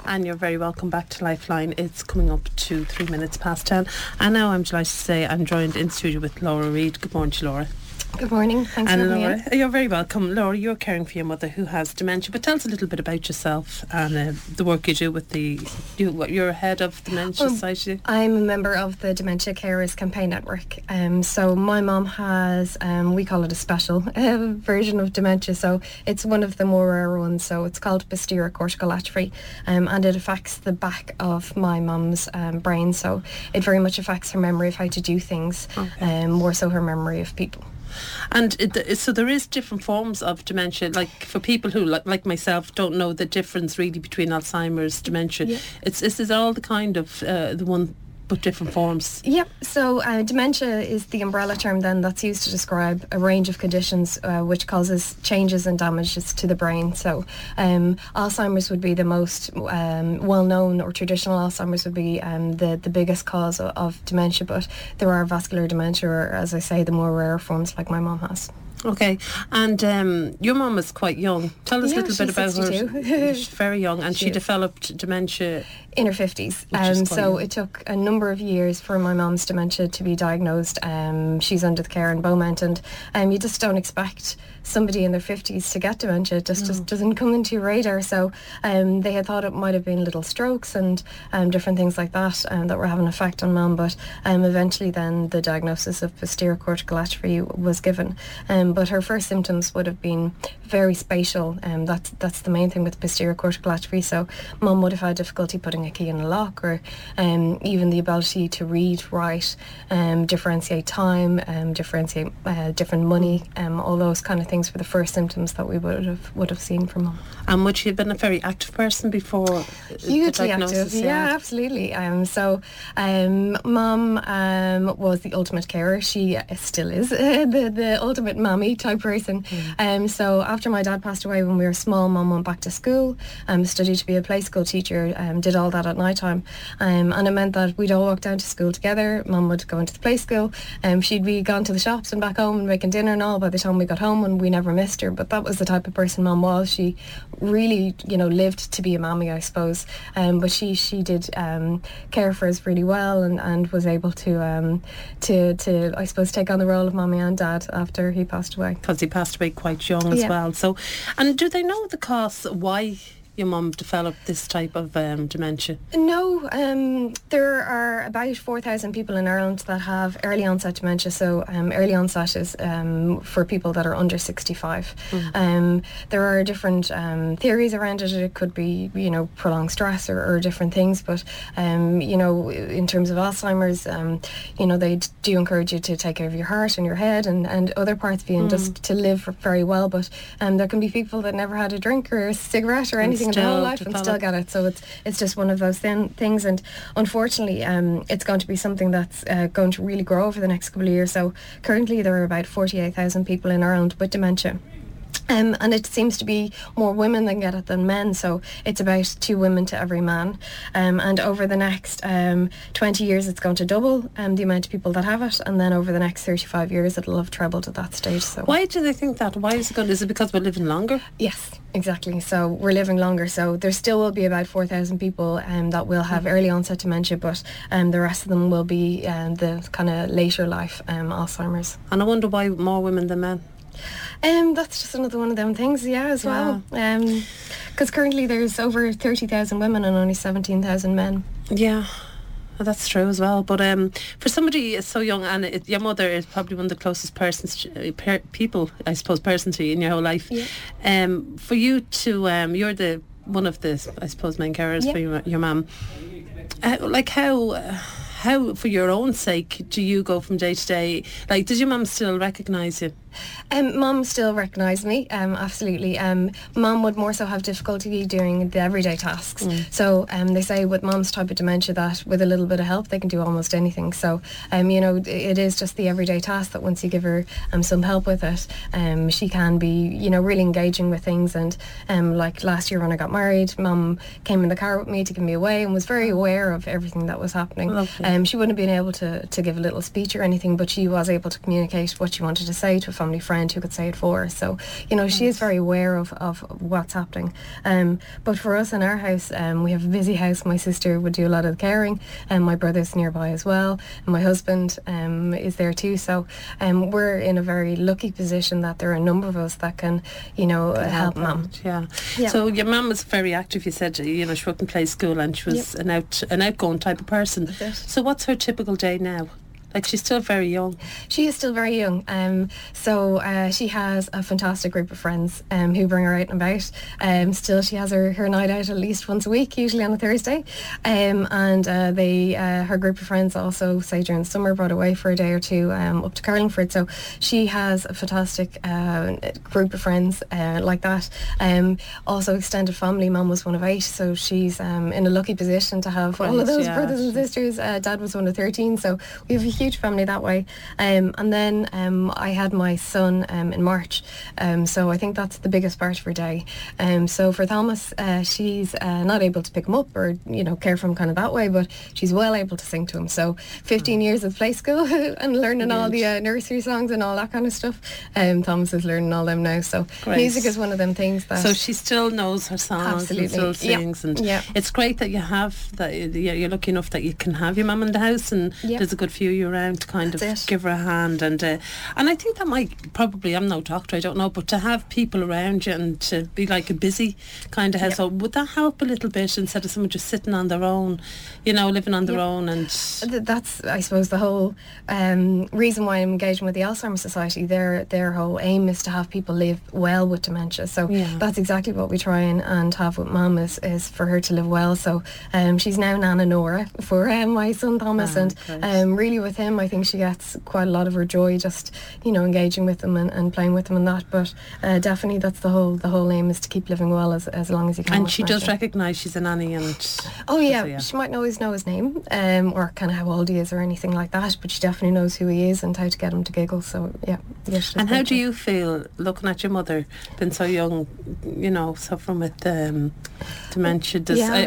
And you're very welcome back to Lifeline. It's coming up to 3 minutes past 10. And now I'm delighted to say I'm joined in studio with Laura Reid. Good morning to you, Laura. Good morning. Thanks for having me in. You're very welcome. Laura, you're caring for your mother who has dementia, but tell us a little bit about yourself and the work you do with you're head of Dementia Society. I'm a member of the Dementia Carers Campaign Network. So my mum has, we call it a special version of dementia, so it's one of the more rare ones, so it's called posterior cortical atrophy, and it affects the back of my mum's brain, so it very much affects her memory of how to do things, more so her memory of people. And so there is different forms of dementia, like for people who like myself don't know the difference really between Alzheimer's, dementia. Yeah. Is all the kind of the one but different forms? Yep. So dementia is the umbrella term then that's used to describe a range of conditions which causes changes and damages to the brain. So Alzheimer's would be the most well-known, or traditional Alzheimer's would be the biggest cause of dementia, but there are vascular dementia, or as I say, the more rare forms like my mum has. Okay, and your mum is quite young. Tell us a little bit about 62. her. She's very young, and she developed dementia in her 50s. So it took a number of years for my mum's dementia to be diagnosed. She's under the care in Beaumont, and you just don't expect somebody in their 50s to get dementia. It just doesn't come into your radar. So they had thought it might have been little strokes and different things like that that were having an effect on mum, but eventually then the diagnosis of posterior cortical atrophy was given. But her first symptoms would have been very spatial, and that's the main thing with posterior cortical atrophy. So mum would have had difficulty putting a key in a lock, or even the ability to read, write, differentiate time, differentiate different money, all those kind of things were the first symptoms that we would have seen from mum. And would she have been a very active person before hugely the diagnosis? Active, yeah, absolutely. So mum was the ultimate carer. She still is the ultimate mammy type person. So after my dad passed away when we were small, mum went back to school, studied to be a play school teacher, did all that at night time, and it meant that we'd all walk down to school together. Mum would go into the play school, she'd be gone to the shops and back home and making dinner and all by the time we got home, and we never missed her. But that was the type of person mum was. She really, lived to be a mammy, I suppose, but she did care for us really well, and was able to I suppose take on the role of mommy and dad after he passed away. Because he passed away quite young as well. So, and do they know the cause, why your mum developed this type of dementia? No, there are about 4,000 people in Ireland that have early onset dementia. So early onset is for people that are under 65. There are different theories around it. It could be, prolonged stress or different things. But, in terms of Alzheimer's, they do encourage you to take care of your heart and your head and other parts of you, and just to live very well. But there can be people that never had a drink or a cigarette or anything in their whole life and still get it. So it's just one of those things, and unfortunately it's going to be something that's going to really grow over the next couple of years. So currently there are about 48,000 people in Ireland with dementia. And it seems to be more women that get it than men, so it's about 2 women to every man. And over the next 20 years it's going to double the amount of people that have it, and then over the next 35 years it'll have trebled at that stage. So why do they think that? Why is it going? Is it because we're living longer? Yes, exactly. So we're living longer, so there still will be about 4,000 people that will have early onset dementia, but the rest of them will be the kind of later life Alzheimer's. And I wonder why more women than men? That's just another one of them things, as well. Because currently there's over 30,000 women and only 17,000 men. Yeah, that's true as well. But for somebody so young, and your mother is probably one of the closest persons to you in your whole life. Yeah. For you to, you're one of the, I suppose, main carers for your mum. How, for your own sake, do you go from day to day? Like, does your mum still recognise you? Mum still recognised me, absolutely. Mum would more so have difficulty doing the everyday tasks. So they say with mum's type of dementia that with a little bit of help they can do almost anything. So it is just the everyday task that once you give her some help with it, she can be really engaging with things. And like last year when I got married, mum came in the car with me to give me away and was very aware of everything that was happening. She wouldn't have been able to give a little speech or anything, but she was able to communicate what she wanted to say to a family family friend who could say it for her. So, she is very aware of what's happening. But for us in our house, we have a busy house. My sister would do a lot of the caring, and my brother's nearby as well, and my husband is there too. So we're in a very lucky position that there are a number of us that can, help Mum. Yeah. So your mum was very active. You said, she worked in play school, and she was an outgoing type of person. So what's her typical day now? Like, she's still very young. She is still very young. So she has a fantastic group of friends who bring her out and about. Still, she has her night out at least once a week, usually on a Thursday. And her group of friends also, say during the summer, brought away for a day or two up to Carlingford. So she has a fantastic group of friends like that. Also extended family. Mum was one of 8, so she's in a lucky position to have all of those brothers and sisters. Dad was one of 13, so we have a huge family that way. And then I had my son in March, so I think that's the biggest part of her day. So for Thomas, she's not able to pick him up or care for him kind of that way, but she's well able to sing to him. So 15 years of play school and learning all the nursery songs and all that kind of stuff. Thomas is learning all them now, so music is one of them things that... So she still knows her songs and still sings, and it's great that you have that. You're lucky enough that you can have your mum in the house, and there's a good few you around to kind of give her a hand, and I think that might probably, I'm no doctor, I don't know, but to have people around you and to be like a busy kind of household, would that help a little bit instead of someone just sitting on their own, living on their own? And that's, I suppose, the whole reason why I'm engaging with the Alzheimer's Society. Their whole aim is to have people live well with dementia, so that's exactly what we try and have with Mum, is for her to live well. So she's now Nana Nora for my son Thomas, and really with him, I think she gets quite a lot of her joy just engaging with them and playing with them and that. But definitely that's the whole aim, is to keep living well as long as you can. And she does recognise she's a nanny, and she mightn't always know his name or kind of how old he is or anything like that, but she definitely knows who he is and how to get him to giggle. So and how do you feel looking at your mother, being so young, suffering with dementia?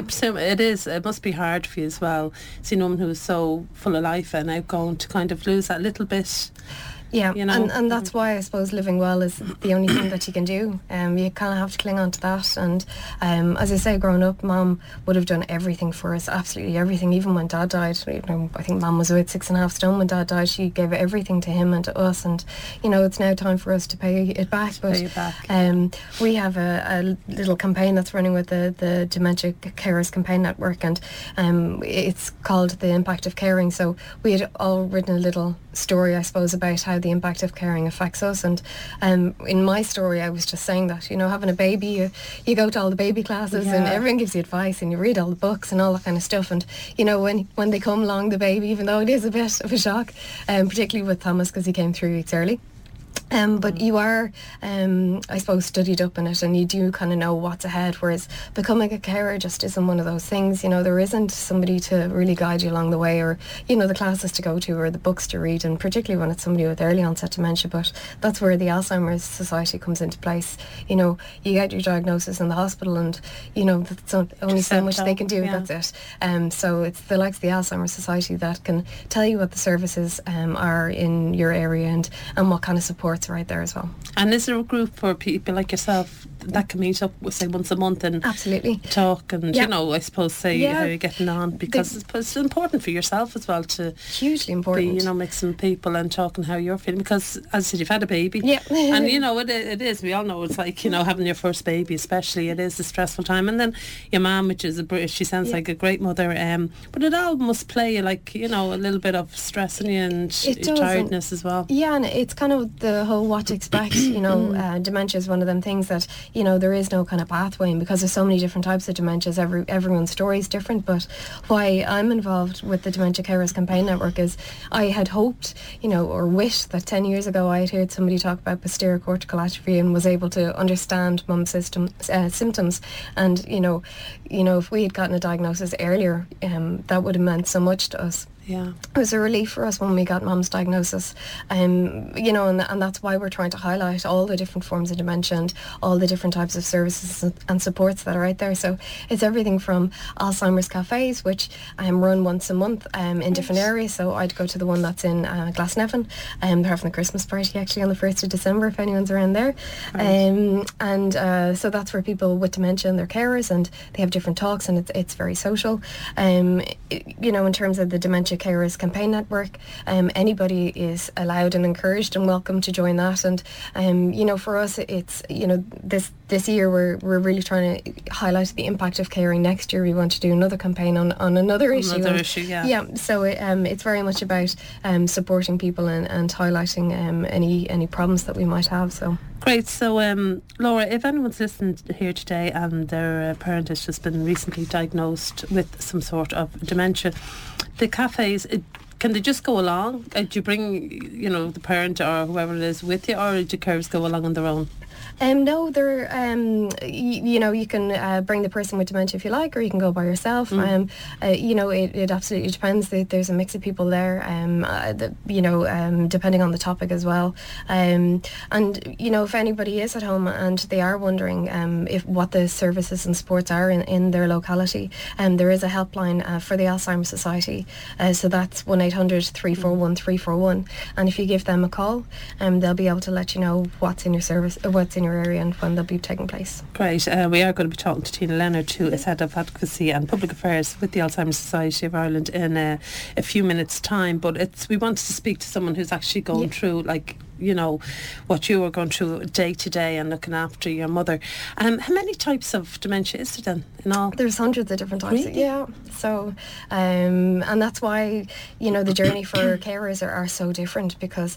It must be hard for you as well, seeing a woman who's so full of life and outgoing to kind of lose that little bit. Yeah, and that's why I suppose living well is the only thing that you can do. You kind of have to cling on to that. And as I say, growing up, Mum would have done everything for us, absolutely everything. Even when Dad died, I think Mum was about 6.5 stone when Dad died. She gave everything to him and to us. And it's now time for us to pay it back. We have a little campaign that's running with the Dementia Carers Campaign Network, and it's called The Impact of Caring. So we had all written a little story, I suppose, about how the impact of caring affects us. And in my story, I was just saying that having a baby, you go to all the baby classes and everyone gives you advice and you read all the books and all that kind of stuff, and when they come along, the baby, even though it is a bit of a shock, particularly with Thomas because he came 3 weeks early, but you are, I suppose, studied up in it, and you do kind of know what's ahead, whereas becoming a carer just isn't one of those things. There isn't somebody to really guide you along the way, or the classes to go to or the books to read, and particularly when it's somebody with early onset dementia. But that's where the Alzheimer's Society comes into place. You get your diagnosis in the hospital, and that's only so much they can do. That's it. So it's the likes of the Alzheimer's Society that can tell you what the services are in your area and what kind of support right there as well. And is there a group for people like yourself that can meet up, say, once a month and absolutely talk and I suppose say how you're getting on, because it's important for yourself as well to hugely important be mixing people and talking how you're feeling, because as I said, you've had a baby, and it is, we all know it's like having your first baby, especially, it is a stressful time. And then your mum, which is she sounds like a great mother, but it all must play like a little bit of stress in you and tiredness as well. And it's kind of the whole what to expect. Dementia is one of them things that there is no kind of pathway, and because there's so many different types of dementias, everyone's story is different. But why I'm involved with the Dementia Carers Campaign Network is I had hoped, or wished that 10 years ago I had heard somebody talk about posterior cortical atrophy and was able to understand Mum's symptoms, and if we had gotten a diagnosis earlier, that would have meant so much to us. Yeah. It was a relief for us when we got Mum's diagnosis, and that's why we're trying to highlight all the different forms of dementia and all the different types of services and supports that are out there. So it's everything from Alzheimer's cafes, which run once a month in different areas. So I'd go to the one that's in Glasnevin. They're having a Christmas party actually on the 1st of December if anyone's around there. So that's where people with dementia and their carers, and they have different talks, and it's very social. In terms of the Dementia Carers Campaign Network, anybody is allowed and encouraged and welcome to join that. And for us, it's this year we're really trying to highlight the impact of caring. Next year we want to do another campaign on another issue. So it's very much about supporting people and highlighting any problems that we might have. So great. So Laura, if anyone's listened here today and their parent has just been recently diagnosed with some sort of dementia, the cafes, can they just go along? Do you bring the parent or whoever it is with you, or do carers go along on their own? No, they're, you can bring the person with dementia if you like, or you can go by yourself. It absolutely depends. There's a mix of people there, depending on the topic as well. If anybody is at home and they are wondering what the services and supports are in their locality, there is a helpline for the Alzheimer's Society. So that's 1-800-341-341. And if you give them a call, they'll be able to let you know what's in your service, what's in your area and when they'll be taking place. Great. We are going to be talking to Tina Leonard, who is Head of Advocacy and Public Affairs with the Alzheimer's Society of Ireland, in a few minutes' time. But we wanted to speak to someone who's actually going through, what you were going through day to day and looking after your mother. How many types of dementia is there then in all? There's hundreds of different types. Really? Yeah. So, and that's why, the journey for carers are so different, because,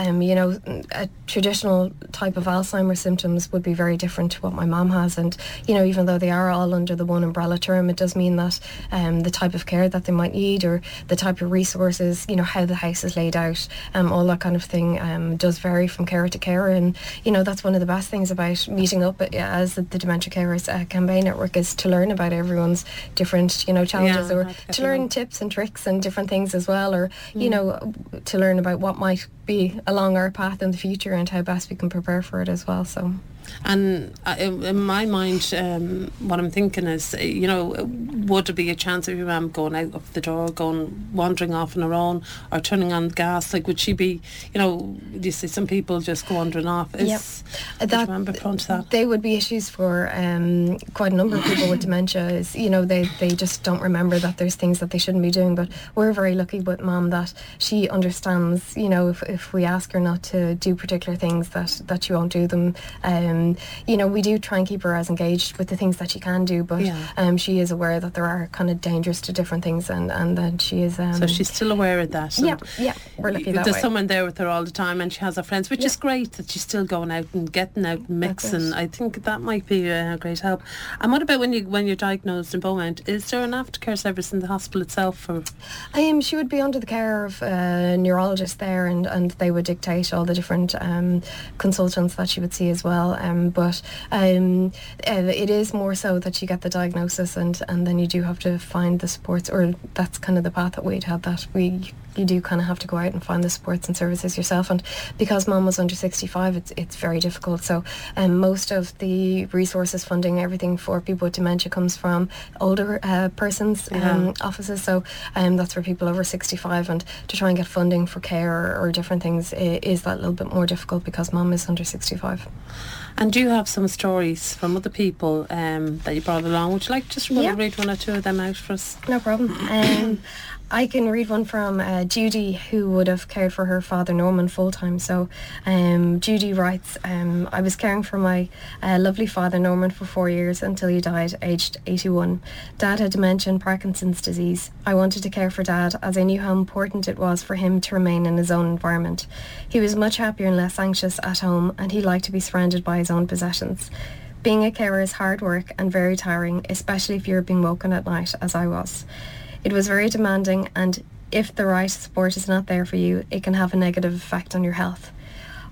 a traditional type of Alzheimer's symptoms would be very different to what my mum has. And, even though they are all under the one umbrella term, it does mean that the type of care that they might need, or the type of resources, how the house is laid out, all that kind of thing does vary from carer to carer. And that's one of the best things about meeting up as the Dementia Carers Campaign Network, is to learn about everyone's different challenges, or to learn tips and tricks and different things as well, or to learn about what might be along our path in the future and how best we can prepare for it as well. So And in my mind, what I'm thinking is, would there be a chance of your mum going out of the door, wandering off on her own, or turning on the gas? Like, would she be, you see some people just go wandering off. Would you remember prone to that? They would be issues for quite a number of people with dementia. Is they just don't remember that there's things that they shouldn't be doing. But we're very lucky with Mum that she understands. If we ask her not to do particular things, that she won't do them. We do try and keep her as engaged with the things that she can do, but she is aware that there are kind of dangers to different things, and that she is... so she's still aware of that. Yeah, we're lucky that There's way. someone there with her all the time, and she has her friends, which is great, that she's still going out and getting out and mixing. I think that might be a great help. And what about when you're diagnosed in Beaumont? Is there an aftercare service in the hospital itself? Or? She would be under the care of a neurologist there, and they would dictate all the different consultants that she would see as well. But it is more so that you get the diagnosis, and then you do have to find the supports, or that's kind of the path that we'd had, that you do kind of have to go out and find the supports and services yourself. And because Mum was under 65, it's very difficult. So most of the resources, funding, everything for people with dementia comes from older persons offices. So that's for people over 65, and to try and get funding for care or different things is that little bit more difficult because Mum is under 65. And do you have some stories from other people that you brought along? Would you like just to read one or two of them out for us? No problem. I can read one from Judy, who would have cared for her father Norman full-time. So Judy writes, I was caring for my lovely father Norman for 4 years until he died aged 81. Dad had dementia and Parkinson's disease. I wanted to care for Dad as I knew how important it was for him to remain in his own environment. He was much happier and less anxious at home, and he liked to be surrounded by his own possessions. Being a carer is hard work and very tiring, especially if you're being woken at night, as I was. It was very demanding, and if the right support is not there for you, it can have a negative effect on your health.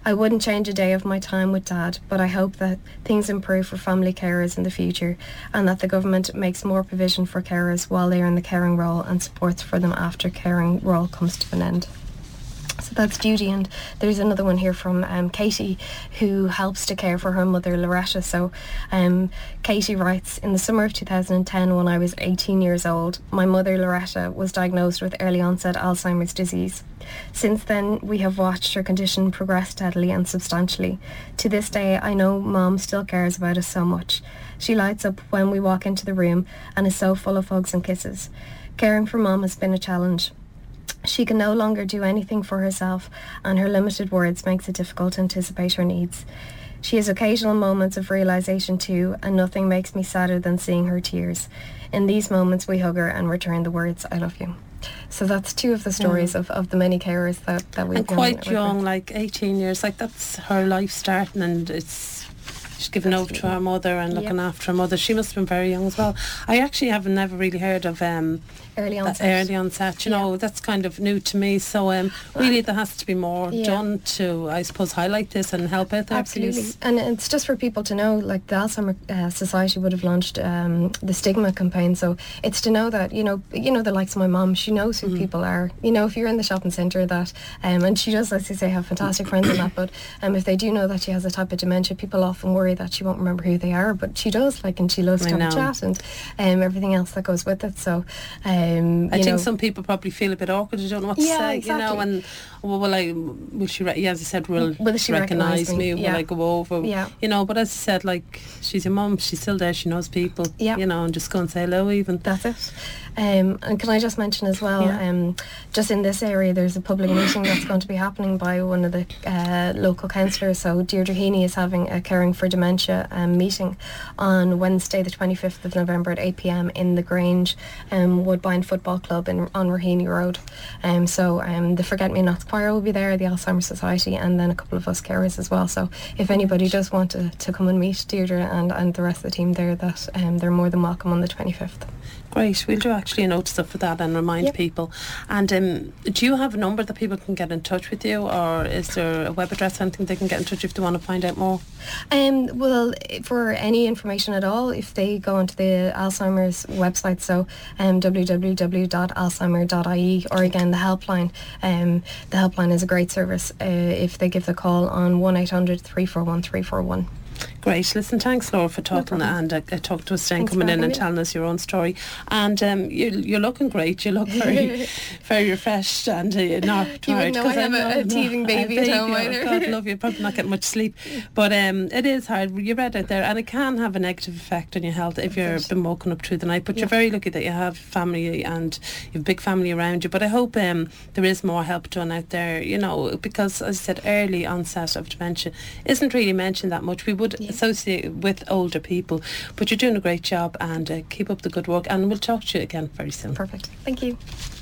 I wouldn't change a day of my time with Dad, but I hope that things improve for family carers in the future and that the government makes more provision for carers while they are in the caring role and supports for them after caring role comes to an end. So that's Judy, and there's another one here from Katie, who helps to care for her mother Loretta. So Katie writes, in the summer of 2010, when I was 18 years old, my mother Loretta was diagnosed with early onset Alzheimer's disease. Since then, we have watched her condition progress steadily and substantially. To this day, I know Mom still cares about us so much. She lights up when we walk into the room and is so full of hugs and kisses. Caring for Mom has been a challenge. She can no longer do anything for herself, and her limited words makes it difficult to anticipate her needs. She has occasional moments of realisation too, and nothing makes me sadder than seeing her tears. In these moments we hug her and return the words, I love you. So that's two of the stories of the many carers that we've and quite young, like 18 years, like that's her life starting, and she's given over to her mother and looking after her mother. She must have been very young as well. I actually have never really heard of early onset. You know, that's kind of new to me. So really there has to be more done to, I suppose, highlight this and help out there. Absolutely. And it's just for people to know, like the Alzheimer's Society would have launched the stigma campaign. So it's to know that, you know the likes of my mum, she knows who people are. You know, if you're in the shopping centre that, and she does, as you say, have fantastic friends and that, but if they do know that she has a type of dementia, people often worry that she won't remember who they are, but she does, like, and she loves to have a chat and everything else that goes with it. So I think some people probably feel a bit awkward. They don't know what to say, exactly. You know, and will she as I said, will she recognise me? Will I go over? You know, but as I said, like, she's your mum, she's still there, she knows people, you know, and just go and say hello even. That's it. And can I just mention as well, just in this area there's a public meeting that's going to be happening by one of the local councillors. So Deirdre Heaney is having a Caring for Dementia meeting on Wednesday the 25th of November at 8pm in the Grange Woodbine Football Club on Raheny Road. So the Forget Me Nots Choir will be there, the Alzheimer's Society, and then a couple of us carers as well. So if anybody does want to come and meet Deirdre and the rest of the team there, that they're more than welcome on the 25th. Great, we'll do actually a notice up for that and remind people. And do you have a number that people can get in touch with you, or is there a web address, anything they can get in touch if they want to find out more? Well, for any information at all, if they go onto the Alzheimer's website, so www.alzheimer.ie, or again the helpline. The helpline is a great service if they give the call on 1800 341 341. Great. Listen, thanks, Laura, for talking and talk to us today and coming in and telling us your own story. And you're looking great. You look very, very refreshed and not tired. You wouldn't know I have a teething baby at home either. God love you. Probably not getting much sleep. But it is hard. You're right out there, and it can have a negative effect on your health if you've been woken up through the night. But you're very lucky that you have family and you have a big family around you. But I hope there is more help done out there, you know, because, as I said, early onset of dementia isn't really mentioned that much. We would associate with older people, but you're doing a great job, and keep up the good work, and we'll talk to you again very soon. Perfect. Thank you.